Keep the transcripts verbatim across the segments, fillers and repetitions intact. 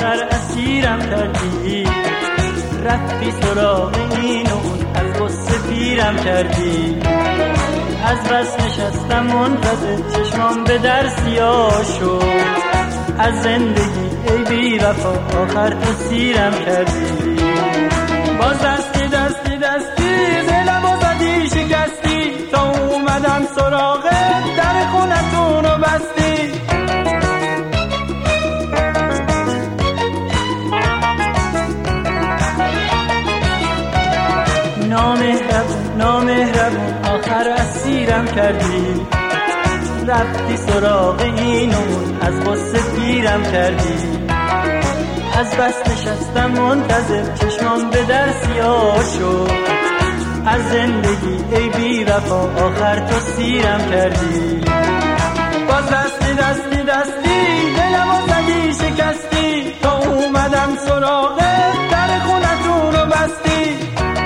آخر اسیرم کردی، رفتی سراغ این و اون، از غصه پیرم کردی. از بس نشستم منتظر، چشمام به در سیاه شد از زندگی ای بی وفا، آخر اسیرم کردی. باز دستی دستی دستی دلمو زدی شکستی، تا اومدم سراغت در خونتون رو بستی. نامهربون نامهربون آخر اسیرم کردی، رفتی سراغ این و اون، از غصه پیرم کردی. از بس نشستم منتظر، چشمام به در سیاه شد از زندگی ای بی وفا، آخر تو سیرم کردی. باز دستی دستی دستی دلمو زدی شکستی، تا اومدم سراغت در خونتون رو بستی.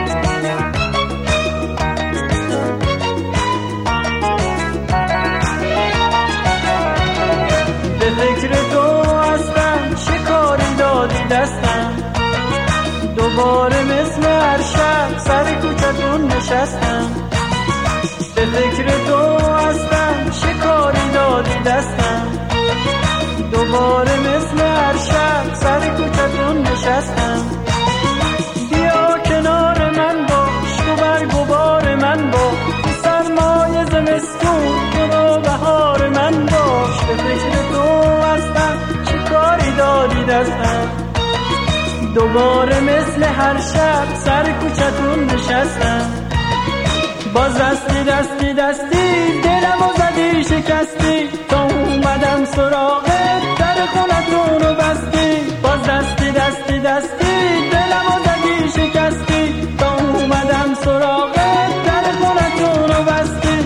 به فکر تو هستم، شکاری دادی دستم، دوباره مثل هر شب سر کوچتون نشستم. به فکر تو هستم، شکاری دادی دستم، دوباره مثل هر شب سر کوچتون نشستم. بیا کنار من باش، تو برگ و بار من باش، سرمای زمستون تو بهار من باش. به فکر تو هستم، شکاری دادی دستم، دوباره مثل هر شب سر کوچتون نشستم. باز دستی دستی دستی دلمو زدی شکستی، تا اومدم سراغت در خونتون رو بستی. باز دستی دستی دستی دلمو زدی شکستی، تا اومدم سراغت در خونتون رو بستی.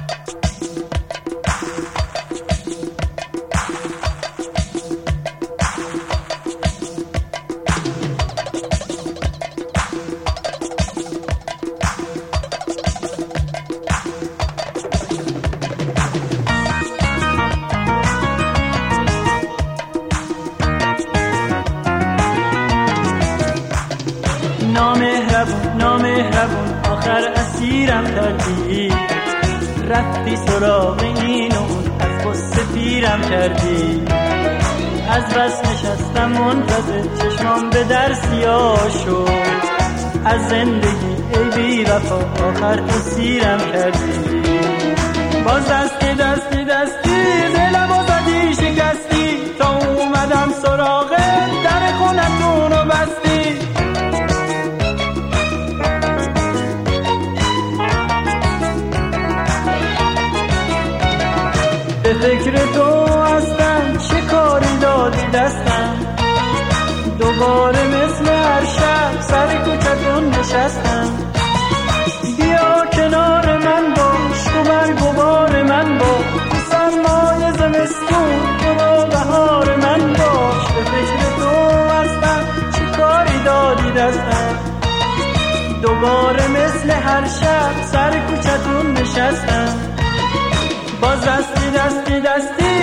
نامهربون نامهربون آخر اسیرم کردی، رفتی سراغ این و اون، از غصه پیرم کردی. از بس نشستم منتظر، چشمام به در سیاه شد از زندگی ای بی وفا، آخر تو سیرم کردی. باز دستی دستی دستی دلمو زدی شکستی، تا اومدم سراغت در خونتون رو بستی. به فکر تو هستم، شکاری دادی دستم، دوباره مثل هر شب سر کوچتون نشستم. بیا کنار من باش، تو برگ و بار من باش، سرمای زمستون تو بهار من باش. به فکر تو هستم، شکاری دادی دستم، دوباره مثل هر شب سر کوچتون نشستم. باز دستی دستی دستی